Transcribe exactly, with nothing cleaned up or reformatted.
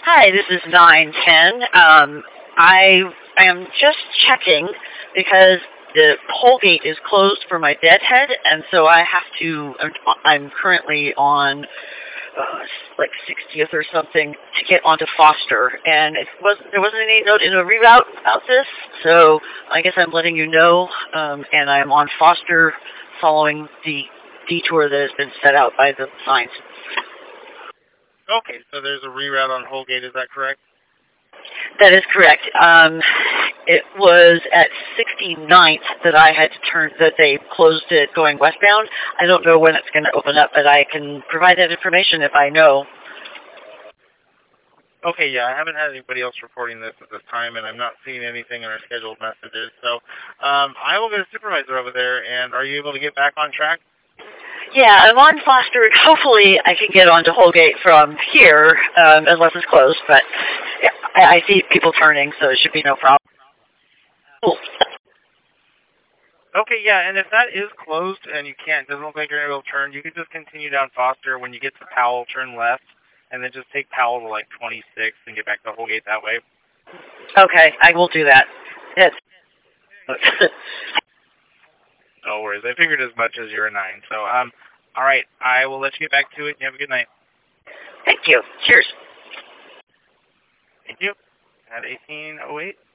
Hi, this is nine ten. Um, I am just checking because the toll gate is closed for my deadhead, and so I have to. I'm, I'm currently on uh, like sixtieth or something to get onto Foster, and it was there wasn't any note in a reroute about this, so I guess I'm letting you know. Um, and I'm on Foster, following the detour that has been set out by the signs. Okay, so there's a reroute on Holgate, is that correct? That is correct. Um, it was at sixty-ninth that I had to turn, that they closed it going westbound. I don't know when it's going to open up, but I can provide that information if I know. Okay, yeah, I haven't had anybody else reporting this at this time, and I'm not seeing anything in our scheduled messages. So um, I will get a supervisor over there, and are you able to get back on track? Yeah, I'm on Foster. Hopefully I can get onto Holgate from here, um, unless it's closed, but yeah, I, I see people turning, so it should be no problem. Cool. Okay, yeah, and if that is closed and you can't, doesn't look like you're able to turn, you can just continue down Foster. When you get to Powell, turn left, and then just take Powell to like twenty-six and get back to Holgate that way. Okay, I will do that. Yes. No worries. I figured as much as you're a nine. So, um, all right, I will let you get back to it. You have a good night. Thank you. Cheers. Thank you. At eighteen oh eight.